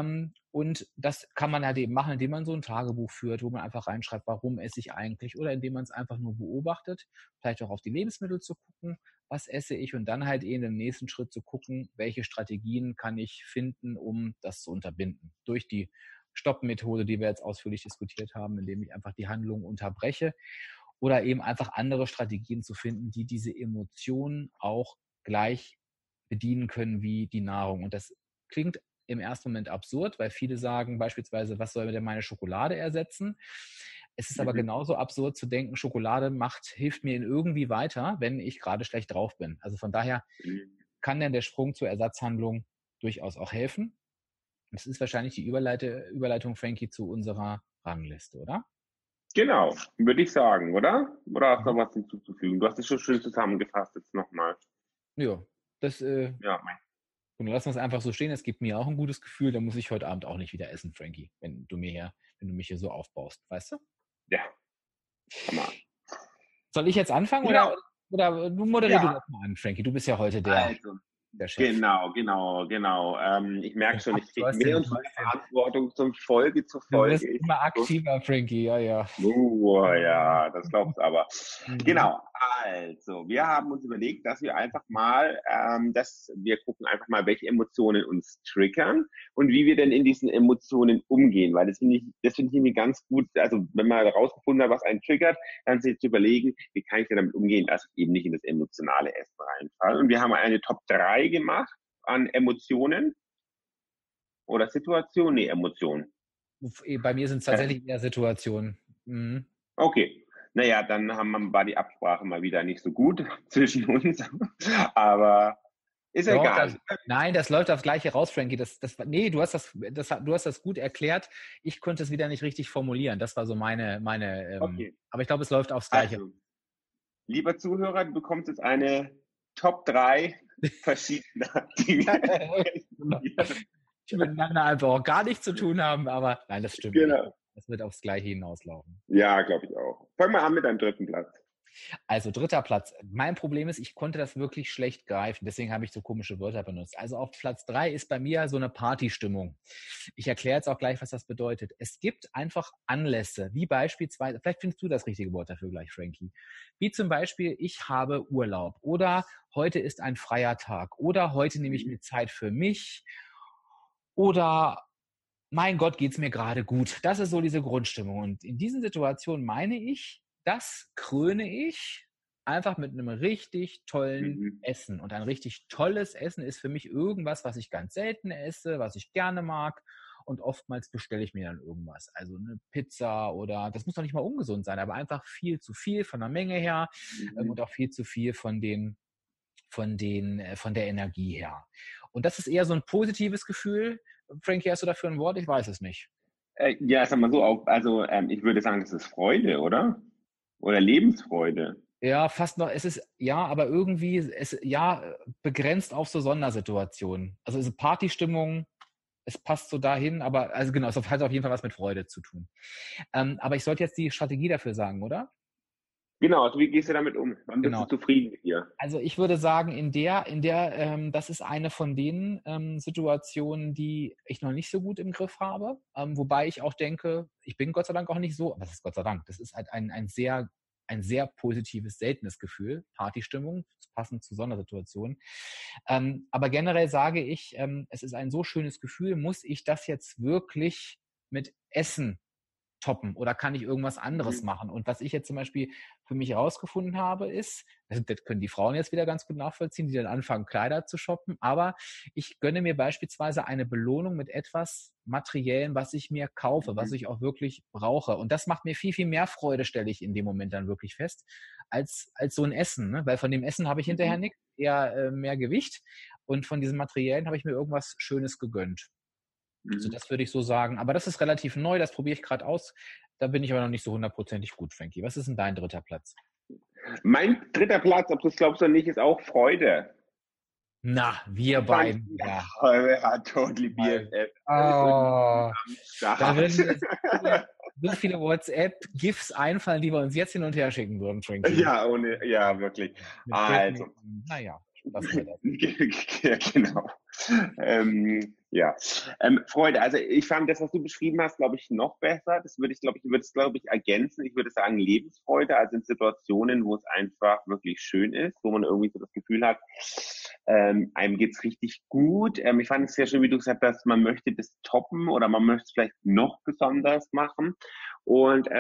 Und das kann man halt eben machen, indem man so ein Tagebuch führt, wo man einfach reinschreibt, warum esse ich eigentlich, oder indem man es einfach nur beobachtet, vielleicht auch auf die Lebensmittel zu gucken, was esse ich, und dann halt eben im nächsten Schritt zu gucken, welche Strategien kann ich finden, um das zu unterbinden. Durch die Stopp-Methode, die wir jetzt ausführlich diskutiert haben, indem ich einfach die Handlung unterbreche, oder eben einfach andere Strategien zu finden, die diese Emotionen auch gleich bedienen können wie die Nahrung. Und das klingt im ersten Moment absurd, weil viele sagen beispielsweise, was soll denn meine Schokolade ersetzen? Es ist aber genauso absurd zu denken, Schokolade hilft mir irgendwie weiter, wenn ich gerade schlecht drauf bin. Also von daher kann dann der Sprung zur Ersatzhandlung durchaus auch helfen. Das ist wahrscheinlich die Überleitung, Frankie, zu unserer Rangliste, oder? Genau, würde ich sagen, oder? Oder hast du noch was hinzuzufügen? Du hast es schon schön zusammengefasst jetzt nochmal. Ja, Ja, und lass uns einfach so stehen. Es gibt mir auch ein gutes Gefühl. Da muss ich heute Abend auch nicht wieder essen, Frankie, wenn du mich hier so aufbaust, weißt du? Ja, komm mal. Soll ich jetzt anfangen, Genau. oder du moderierst das mal an, Frankie? Du bist ja heute der Chef. Genau. Ich merke schon, ich kriege mehr und mehr Verantwortung von Folge zu Du Folge. wirst immer aktiver, Frankie, ja. Ja, das glaubst du aber. Genau, also, wir haben uns überlegt, dass wir einfach mal, wir gucken einfach mal, welche Emotionen uns triggern und wie wir denn in diesen Emotionen umgehen, weil das finde ich irgendwie ganz gut, also wenn man herausgefunden hat, was einen triggert, dann sich zu überlegen, wie kann ich denn damit umgehen, dass ich eben nicht in das emotionale Essen reinfalle. Und wir haben eine Top 3 gemacht an Emotionen oder Situationen, Emotionen. Bei mir sind es tatsächlich eher Situationen. Mhm. Okay. Naja, dann war die Absprache mal wieder nicht so gut zwischen uns. Aber ist egal. Nein, das läuft aufs Gleiche raus, Frankie. Du hast das gut erklärt. Ich konnte es wieder nicht richtig formulieren. Das war so meine Okay. Aber ich glaube, es läuft aufs Gleiche. Also, lieber Zuhörer, du bekommst jetzt eine Top 3 verschiedener Dinge. Die miteinander einfach auch gar nichts zu tun haben, aber nein, das stimmt. Genau. Nicht. Das wird aufs Gleiche hinauslaufen. Ja, glaube ich auch. Fang mal an mit deinem 3. Platz. Also 3. Platz. Mein Problem ist, ich konnte das wirklich schlecht greifen. Deswegen habe ich so komische Wörter benutzt. Also auf Platz 3 ist bei mir so eine Partystimmung. Ich erkläre jetzt auch gleich, was das bedeutet. Es gibt einfach Anlässe, wie beispielsweise, vielleicht findest du das richtige Wort dafür gleich, Frankie, wie zum Beispiel, ich habe Urlaub oder heute ist ein freier Tag oder heute nehme ich mir Zeit für mich oder mein Gott, geht's mir gerade gut. Das ist so diese Grundstimmung. Und in diesen Situationen meine ich, das kröne ich einfach mit einem richtig tollen Essen. Und ein richtig tolles Essen ist für mich irgendwas, was ich ganz selten esse, was ich gerne mag. Und oftmals bestelle ich mir dann irgendwas. Also eine Pizza oder, das muss doch nicht mal ungesund sein, aber einfach viel zu viel von der Menge her und auch viel zu viel von der Energie her. Und das ist eher so ein positives Gefühl. Frankie, hast du dafür ein Wort? Ich weiß es nicht. Ja, sag mal so, ich würde sagen, das ist Freude, oder? Oder Lebensfreude. Ja, fast noch. Es ist, ja, aber irgendwie, begrenzt auf so Sondersituationen. Also es ist Partystimmung, es passt so dahin, aber, also genau, es hat auf jeden Fall was mit Freude zu tun. Aber ich sollte jetzt die Strategie dafür sagen, oder? Genau, also wie gehst du damit um? Wann bist du zufrieden mit dir? Also ich würde sagen, das ist eine von den Situationen, die ich noch nicht so gut im Griff habe. Wobei ich auch denke, ich bin Gott sei Dank auch nicht so, was ist Gott sei Dank? Das ist halt ein sehr positives, seltenes Gefühl, Partystimmung, passend zu Sondersituationen. Aber generell sage ich, es ist ein so schönes Gefühl, muss ich das jetzt wirklich mit Essen toppen oder kann ich irgendwas anderes machen? Und was ich jetzt zum Beispiel für mich herausgefunden habe, ist, das können die Frauen jetzt wieder ganz gut nachvollziehen, die dann anfangen, Kleider zu shoppen, aber ich gönne mir beispielsweise eine Belohnung mit etwas Materiellen, was ich mir kaufe, was ich auch wirklich brauche. Und das macht mir viel, viel mehr Freude, stelle ich in dem Moment dann wirklich fest, als so ein Essen. Ne? Weil von dem Essen habe ich hinterher nichts, eher mehr Gewicht. Und von diesen Materiellen habe ich mir irgendwas Schönes gegönnt. Also das würde ich so sagen. Aber das ist relativ neu, das probiere ich gerade aus. Da bin ich aber noch nicht so 100%ig gut, Frankie. Was ist denn dein 3. Platz? Mein 3. Platz, ob du es glaubst oder nicht, ist auch Freude. Na, wir beiden. Ja, totally BFF. Oh, da würden so viele WhatsApp-GIFs einfallen, die wir uns jetzt hin und her schicken würden, Frankie. Ja, wirklich. Also. Naja, was war das? Ja, genau. Ja, Freude. Also ich fand das, was du beschrieben hast, glaube ich, noch besser. Das würde es, glaube ich, ergänzen. Ich würde sagen Lebensfreude, also in Situationen, wo es einfach wirklich schön ist, wo man irgendwie so das Gefühl hat, einem geht's richtig gut. Ich fand es sehr schön, wie du gesagt hast, man möchte das toppen oder man möchte es vielleicht noch besonders machen. Und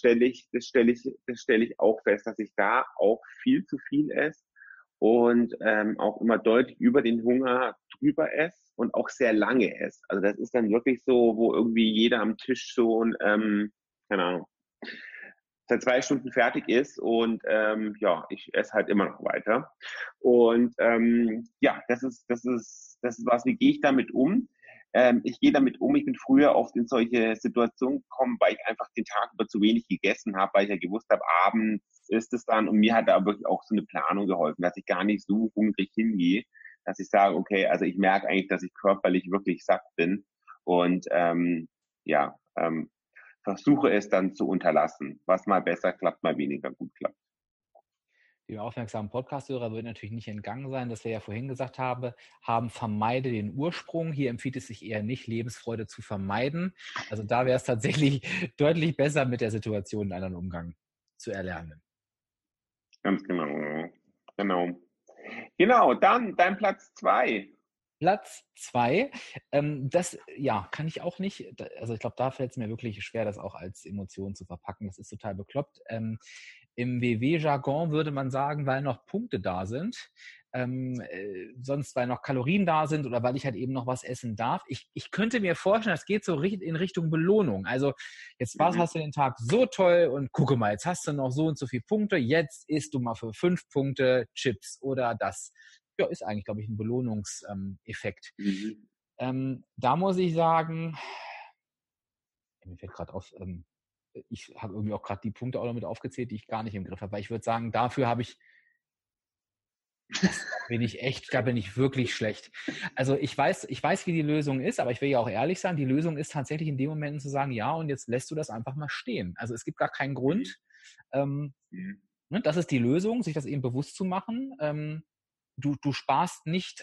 das stelle ich auch fest, dass ich da auch viel zu viel esse und auch immer deutlich über den Hunger drüber esse und auch sehr lange esse. Also das ist dann wirklich so, wo irgendwie jeder am Tisch schon, keine Ahnung, seit 2 Stunden fertig ist und ja, ich esse halt immer noch weiter. Und ja, das ist was, wie gehe ich damit um? Ich gehe damit um, ich bin früher oft in solche Situationen gekommen, weil ich einfach den Tag über zu wenig gegessen habe, weil ich ja gewusst habe, abends ist es dann und mir hat da wirklich auch so eine Planung geholfen, dass ich gar nicht so hungrig hingehe, dass ich sage, okay, also ich merke eigentlich, dass ich körperlich wirklich satt bin und ja, versuche es dann zu unterlassen, was mal besser klappt, mal weniger gut klappt. Dem aufmerksamen Podcast-Hörer wird natürlich nicht entgangen sein, dass wir ja vorhin gesagt haben, vermeide den Ursprung. Hier empfiehlt es sich eher nicht, Lebensfreude zu vermeiden. Also da wäre es tatsächlich deutlich besser, mit der Situation einen anderen Umgang zu erlernen. Ganz genau. Genau. Genau, dann dein Platz 2. Platz 2, das ja, kann ich auch nicht, also ich glaube, da fällt es mir wirklich schwer, das auch als Emotion zu verpacken. Das ist total bekloppt. Im WW-Jargon würde man sagen, weil noch Punkte da sind, sonst weil noch Kalorien da sind oder weil ich halt eben noch was essen darf. Ich könnte mir vorstellen, das geht so in Richtung Belohnung. Also jetzt hast du den Tag so toll und gucke mal, jetzt hast du noch so und so viele Punkte, jetzt isst du mal für 5 Punkte Chips oder das. Ja, ist eigentlich, glaube ich, ein Belohnungseffekt. Da muss ich sagen, mir fällt gerade auf, ich habe irgendwie auch gerade die Punkte auch noch mit aufgezählt, die ich gar nicht im Griff habe. Weil ich würde sagen, dafür da bin ich wirklich schlecht. Also ich weiß, wie die Lösung ist, aber ich will ja auch ehrlich sein, die Lösung ist tatsächlich in dem Moment zu sagen, ja, und jetzt lässt du das einfach mal stehen. Also es gibt gar keinen Grund. Ne, das ist die Lösung, sich das eben bewusst zu machen. Du sparst nicht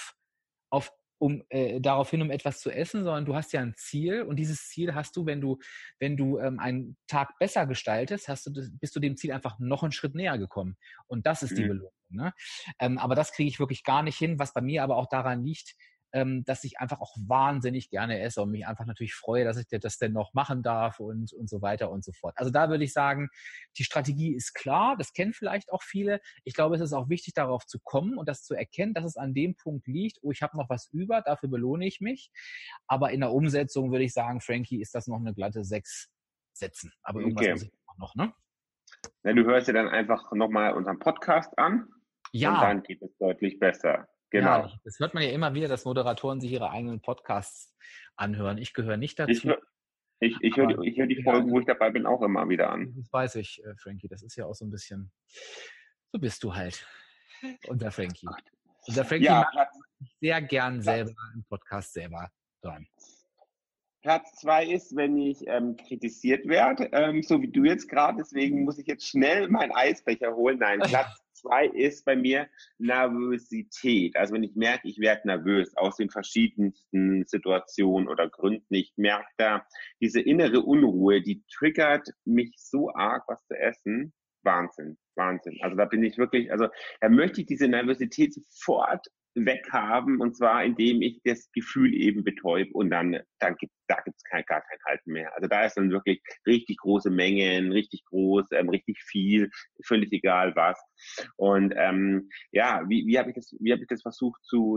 darauf hin, um etwas zu essen, sondern du hast ja ein Ziel und dieses Ziel hast du, wenn du einen Tag besser gestaltest, bist du dem Ziel einfach noch einen Schritt näher gekommen. Und das ist die Belohnung. Ne? Aber das kriege ich wirklich gar nicht hin, was bei mir aber auch daran liegt, dass ich einfach auch wahnsinnig gerne esse und mich einfach natürlich freue, dass ich das denn noch machen darf und so weiter und so fort. Also da würde ich sagen, die Strategie ist klar, das kennen vielleicht auch viele. Ich glaube, es ist auch wichtig, darauf zu kommen und das zu erkennen, dass es an dem Punkt liegt, oh, ich habe noch was über, dafür belohne ich mich. Aber in der Umsetzung würde ich sagen, Frankie, ist das noch eine glatte 6 Sätzen. Aber irgendwas muss ich noch, ne? Ja, du hörst dir dann einfach nochmal unseren Podcast an und dann geht es deutlich besser. Genau. Ja, das hört man ja immer wieder, dass Moderatoren sich ihre eigenen Podcasts anhören. Ich gehöre nicht dazu. Ich höre die Folgen, wo ich dabei bin, auch immer wieder an. Das weiß ich, Frankie. Das ist ja auch so ein bisschen, so bist du halt, unser Frankie. Unser Frankie macht sehr gern selber im Podcast selber dran. Platz 2 ist, wenn ich kritisiert werde, so wie du jetzt gerade. Deswegen muss ich jetzt schnell meinen Eisbecher holen. Nein, Platz 2 ist bei mir Nervosität. Also wenn ich merke, ich werde nervös aus den verschiedensten Situationen oder Gründen. Ich merke da diese innere Unruhe, die triggert mich so arg, was zu essen. Wahnsinn, Wahnsinn. Also da bin ich wirklich, also da möchte ich diese Nervosität sofort weghaben und zwar indem ich das Gefühl eben betäube und dann gibt's gar kein Halten mehr. Also da ist dann wirklich richtig große Mengen, richtig groß, richtig viel, völlig egal was. Und ja, wie habe ich das versucht zu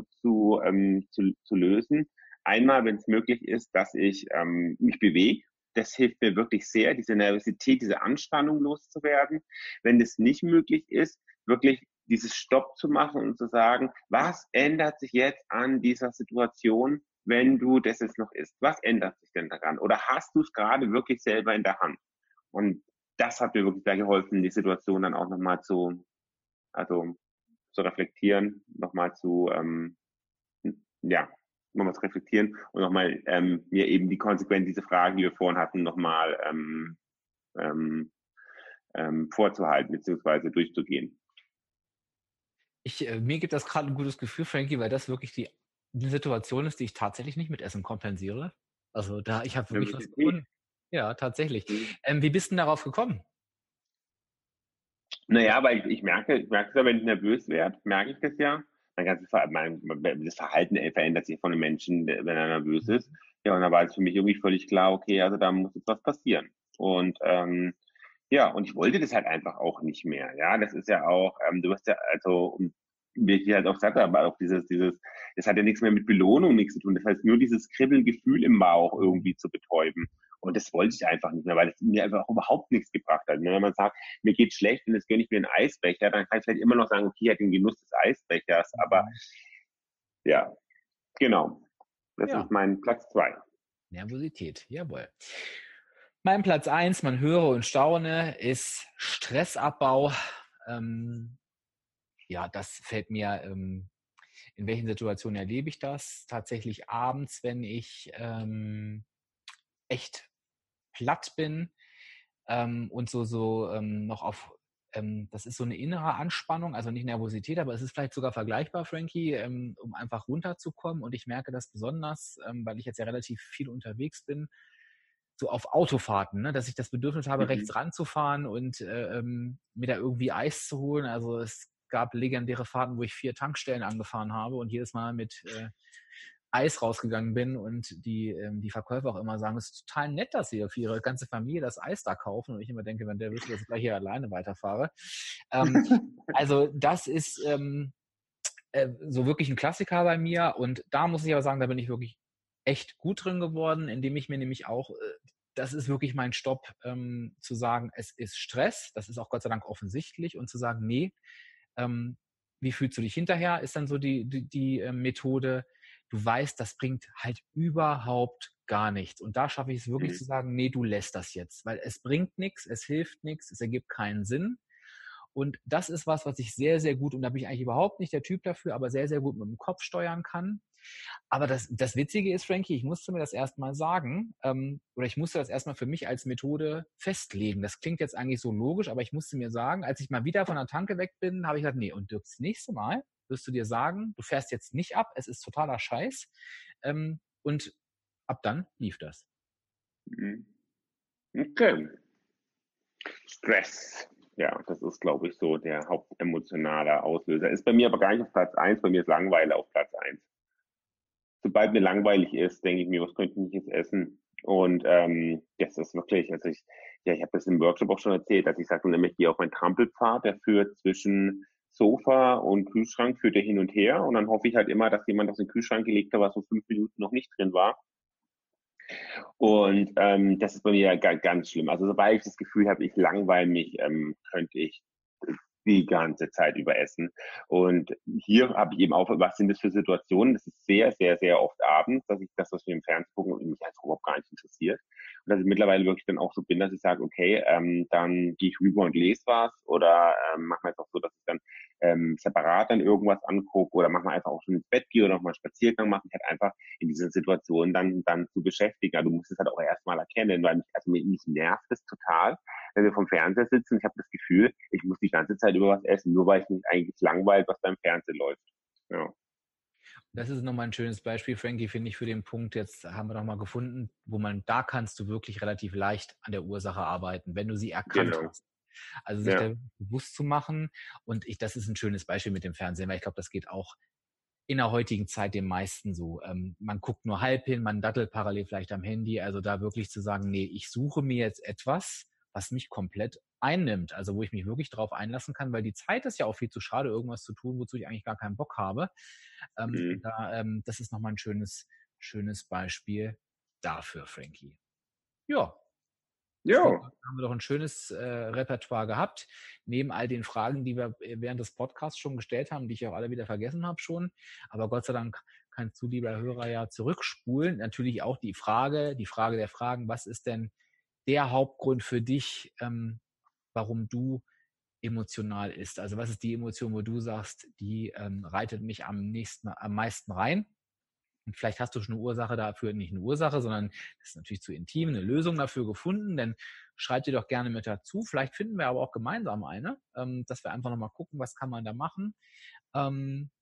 lösen? Einmal, wenn es möglich ist, dass ich mich bewege. Das hilft mir wirklich sehr, diese Nervosität, diese Anspannung loszuwerden. Wenn das nicht möglich ist, wirklich dieses Stopp zu machen und zu sagen, was ändert sich jetzt an dieser Situation, wenn du das jetzt noch isst? Was ändert sich denn daran? Oder hast du es gerade wirklich selber in der Hand? Und das hat mir wirklich da geholfen, die Situation dann auch nochmal zu reflektieren, nochmal zu reflektieren und nochmal mir eben die Konsequenz, diese Fragen, die wir vorhin hatten, nochmal vorzuhalten bzw. durchzugehen. Mir gibt das gerade ein gutes Gefühl, Frankie, weil das wirklich eine Situation ist, die ich tatsächlich nicht mit Essen kompensiere. Also ich habe wirklich was Nervosität. gefunden. Ja, tatsächlich. Mhm. Wie bist du denn darauf gekommen? Naja, weil ich merke es ja, wenn ich nervös werde, merke ich das ja. Das Verhalten verändert sich von einem Menschen, wenn er nervös ist. Ja, und da war es für mich irgendwie völlig klar, okay, also da muss jetzt was passieren. Und ja, und ich wollte das halt einfach auch nicht mehr. Ja, das ist ja auch, du wirst ja, also, wie ich halt auch sagte, aber auch das hat ja nichts mehr mit Belohnung nichts zu tun. Das heißt, nur dieses Kribbelgefühl im Bauch irgendwie zu betäuben. Und das wollte ich einfach nicht mehr, weil es mir einfach auch überhaupt nichts gebracht hat. Wenn man sagt, mir geht schlecht und jetzt gönne ich mir einen Eisbecher, dann kann ich vielleicht immer noch sagen, okay, ich hatte den Genuss des Eisbechers. Aber ja, genau. Das Ja, ist mein Platz 2. Nervosität, jawohl. Mein Platz 1, man höre und staune, ist Stressabbau. Ja, das fällt mir, in welchen Situationen erlebe ich das? Tatsächlich abends, wenn ich echt platt bin und noch das ist so eine innere Anspannung, also nicht Nervosität, aber es ist vielleicht sogar vergleichbar, Frankie, um einfach runterzukommen. Und ich merke das besonders, weil ich jetzt ja relativ viel unterwegs bin, so auf Autofahrten, ne, dass ich das Bedürfnis habe, Mhm. rechts ranzufahren und mir da irgendwie Eis zu holen. Also es gab legendäre Fahrten, wo ich 4 Tankstellen angefahren habe und jedes Mal mit Eis rausgegangen bin und die Verkäufer auch immer sagen, es ist total nett, dass sie für ihre ganze Familie das Eis da kaufen. Und ich immer denke, wenn der wüsste, dass ich gleich hier alleine weiterfahre. Also das ist so wirklich ein Klassiker bei mir. Und da muss ich aber sagen, da bin ich wirklich echt gut drin geworden, indem ich mir nämlich auch, das ist wirklich mein Stopp, zu sagen, es ist Stress, das ist auch Gott sei Dank offensichtlich, und zu sagen, nee, wie fühlst du dich hinterher, ist dann so die Methode. Du weißt, das bringt halt überhaupt gar nichts. Und da schaffe ich es wirklich Mhm. zu sagen, nee, du lässt das jetzt, weil es bringt nichts, es hilft nichts, es ergibt keinen Sinn. Und das ist was ich sehr, sehr gut, und da bin ich eigentlich überhaupt nicht der Typ dafür, aber sehr, sehr gut mit dem Kopf steuern kann. Aber das Witzige ist, Frankie, ich musste mir das erstmal sagen, oder ich musste das erstmal für mich als Methode festlegen. Das klingt jetzt eigentlich so logisch, aber ich musste mir sagen, als ich mal wieder von der Tanke weg bin, habe ich gesagt, nee, und Dirk, das nächste Mal wirst du dir sagen, du fährst jetzt nicht ab, es ist totaler Scheiß. Und ab dann lief das. Mhm. Okay. Stress. Ja, das ist, glaube ich, so der hauptemotionale Auslöser. Ist bei mir aber gar nicht auf Platz 1. Bei mir ist Langeweile auf Platz 1. Sobald mir langweilig ist, denke ich mir, was könnte ich jetzt essen? Und das ist wirklich, ich habe das im Workshop auch schon erzählt, dass ich sage, nämlich gehe auf meinen Trampelpfad, der führt zwischen Sofa und Kühlschrank, führt er hin und her. Und dann hoffe ich halt immer, dass jemand aus dem Kühlschrank gelegt hat, was so 5 Minuten noch nicht drin war. Und das ist bei mir ja ganz schlimm. Also sobald ich das Gefühl habe, ich langweile mich, könnte ich die ganze Zeit über essen. Und hier habe ich eben auch, was sind das für Situationen? Das ist sehr, sehr, sehr oft abends, dass ich das, was wir im Fernsehen gucken, und mich einfach überhaupt gar nicht interessiert. Und dass ich mittlerweile wirklich dann auch so bin, dass ich sage, okay, dann gehe ich rüber und lese was, oder mache mir jetzt auch so, dass ich dann separat dann irgendwas angucke, oder mache mir einfach auch schon ins Bett gehe oder nochmal einen Spaziergang mache. Ich halt einfach in dieser Situation dann zu beschäftigen. Also du musst es halt auch erstmal erkennen, weil mich nervt es total, wenn wir vom Fernseher sitzen. Ich habe das Gefühl, ich muss die ganze Zeit über was essen, nur weil ich mich eigentlich langweilt, was beim Fernsehen läuft. Ja. Das ist nochmal ein schönes Beispiel, Frankie, finde ich, für den Punkt. Jetzt haben wir nochmal gefunden, da kannst du wirklich relativ leicht an der Ursache arbeiten, wenn du sie erkannt Genau. hast. Also sich Ja. da bewusst zu machen. Und das ist ein schönes Beispiel mit dem Fernsehen, weil ich glaube, das geht auch in der heutigen Zeit den meisten so. Man guckt nur halb hin, man dattelt parallel vielleicht am Handy. Also da wirklich zu sagen, nee, ich suche mir jetzt etwas, was mich komplett einnimmt. Also wo ich mich wirklich drauf einlassen kann, weil die Zeit ist ja auch viel zu schade, irgendwas zu tun, wozu ich eigentlich gar keinen Bock habe. Mhm. Das ist nochmal ein schönes Beispiel dafür, Frankie. Ja, ich würde Ja. sagen, haben wir doch ein schönes Repertoire gehabt, neben all den Fragen, die wir während des Podcasts schon gestellt haben, die ich auch alle wieder vergessen habe schon. Aber Gott sei Dank kannst du, lieber Hörer, ja zurückspulen. Natürlich auch die Frage der Fragen, was ist denn der Hauptgrund für dich, warum du emotional isst? Also was ist die Emotion, wo du sagst, die reitet mich am meisten rein? Und vielleicht hast du schon eine Ursache dafür, nicht eine Ursache, sondern das ist natürlich zu intim, eine Lösung dafür gefunden, denn schreib dir doch gerne mit dazu. Vielleicht finden wir aber auch gemeinsam eine, dass wir einfach nochmal gucken, was kann man da machen.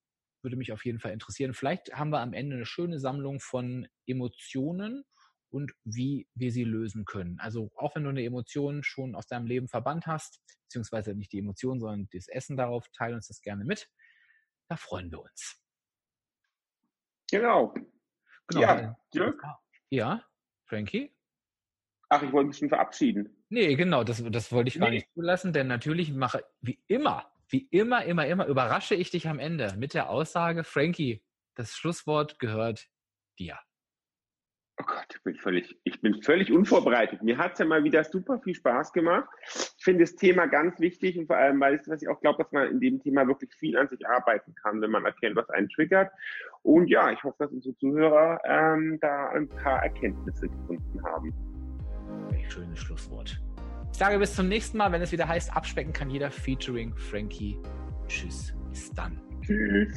würde mich auf jeden Fall interessieren. Vielleicht haben wir am Ende eine schöne Sammlung von Emotionen und wie wir sie lösen können. Also auch wenn du eine Emotion schon aus deinem Leben verbannt hast, beziehungsweise nicht die Emotion, sondern das Essen darauf, teile uns das gerne mit. Da freuen wir uns. Genau. Ja, Dirk? Ja, Frankie? Ach, ich wollte mich schon verabschieden. Nee, genau, das wollte ich gar nicht zulassen, denn natürlich mache wie immer, überrasche ich dich am Ende mit der Aussage, Frankie, das Schlusswort gehört dir. Oh Gott, ich bin völlig unvorbereitet. Mir hat es ja mal wieder super viel Spaß gemacht. Ich finde das Thema ganz wichtig und vor allem, weil ich auch glaube, dass man in dem Thema wirklich viel an sich arbeiten kann, wenn man erkennt, was einen triggert. Und ja, ich hoffe, dass unsere Zuhörer da ein paar Erkenntnisse gefunden haben. Welch schönes Schlusswort. Ich sage bis zum nächsten Mal, wenn es wieder heißt, abspecken kann jeder featuring Frankie. Tschüss, bis dann. Tschüss.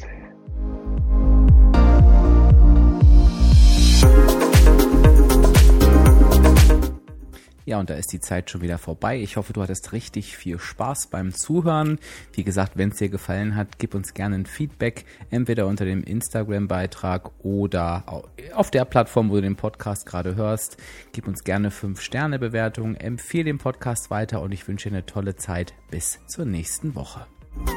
Ja, und da ist die Zeit schon wieder vorbei. Ich hoffe, du hattest richtig viel Spaß beim Zuhören. Wie gesagt, wenn es dir gefallen hat, gib uns gerne ein Feedback, entweder unter dem Instagram-Beitrag oder auf der Plattform, wo du den Podcast gerade hörst. Gib uns gerne 5-Sterne-Bewertungen, empfehle den Podcast weiter und ich wünsche dir eine tolle Zeit. Bis zur nächsten Woche.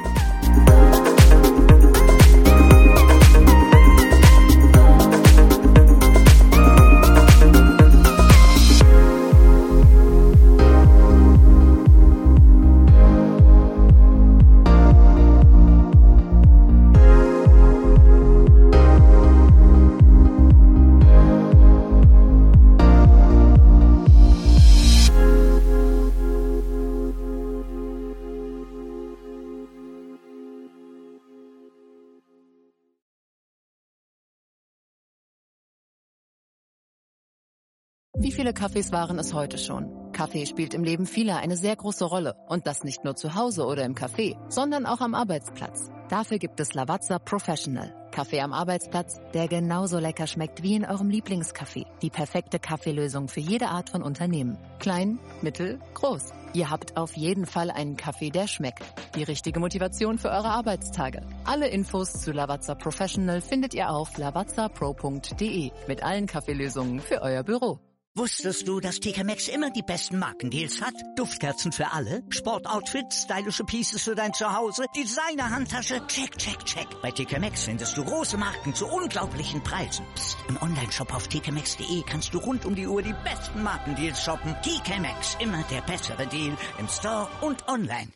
Wie viele Kaffees waren es heute schon? Kaffee spielt im Leben vieler eine sehr große Rolle. Und das nicht nur zu Hause oder im Café, sondern auch am Arbeitsplatz. Dafür gibt es Lavazza Professional. Kaffee am Arbeitsplatz, der genauso lecker schmeckt wie in eurem Lieblingscafé. Die perfekte Kaffeelösung für jede Art von Unternehmen. Klein, mittel, groß. Ihr habt auf jeden Fall einen Kaffee, der schmeckt. Die richtige Motivation für eure Arbeitstage. Alle Infos zu Lavazza Professional findet ihr auf lavazzapro.de mit allen Kaffeelösungen für euer Büro. Wusstest du, dass TK Maxx immer die besten Markendeals hat? Duftkerzen für alle, Sportoutfits, stylische Pieces für dein Zuhause, Designer-Handtasche, check, check, check. Bei TK Maxx findest du große Marken zu unglaublichen Preisen. Psst. Im Onlineshop auf tkmaxx.de kannst du rund um die Uhr die besten Markendeals shoppen. TK Maxx, immer der bessere Deal im Store und online.